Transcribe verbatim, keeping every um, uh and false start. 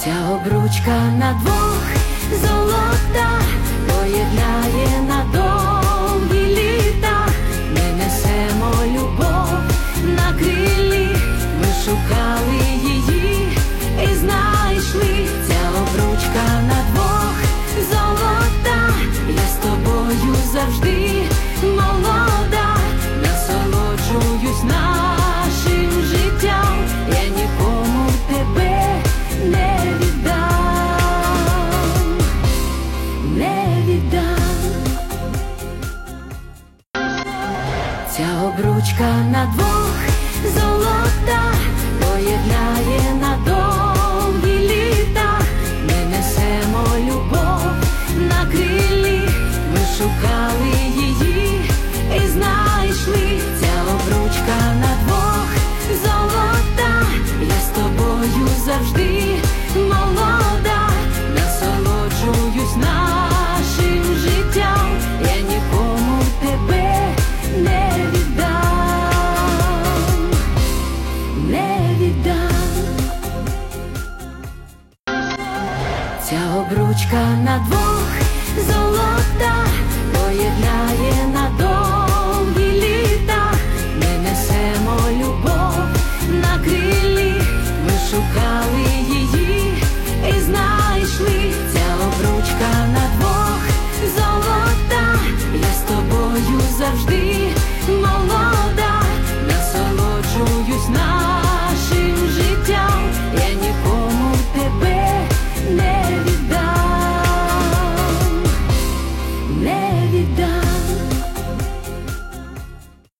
Ця обручка на двох золота, поєднає на довгі літа. Ми несемо любов на крилі, ми шукали її і знайшли. Ця обручка на двох золота, я з тобою завжди молода, насолоджуюсь нашим життям, я нікому тебе не віддам, не віддам. Ця обручка на двох золота, поєднає на довгі літа. Ми несемо любов на крилі, ми шукали її і знайшли. Ця обручка на двох золота, я з тобою завжди молода, насолоджуюсь нашим життям, я нікому тебе не віддам, не віддам. Ця обручка на двох золота, поєднає на